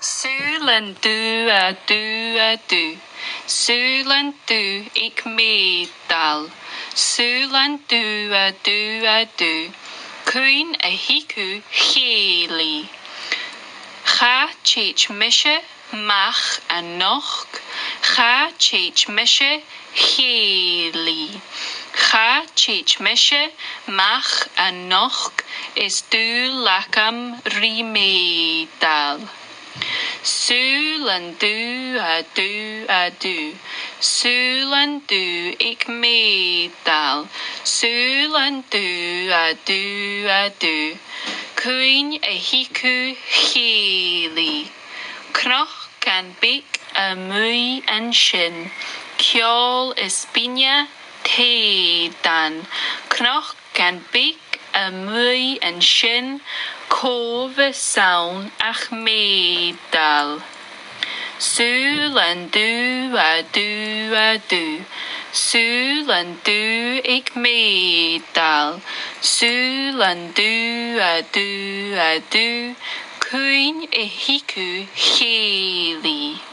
Sulendu a du. Sulendu ik meedal. Sulendu a du. Queen a hiku cheli. Cha chich mishe mach a noch. Cha chich mishe cheli. Cha chich mishe mach a noch is du lakam rimedal. Sulendu a du. Sulendu ik meedal. Sulendu a du. Queen a hiku cheli. Knoch can bik a mwy en shin. Kjol is binya tedan. Knoch can bik a mwy en shin. Kove saun ach meedal. Sulendu a du. Sulendu ik meedal. Sulendu a du. Queen e hiku cheli.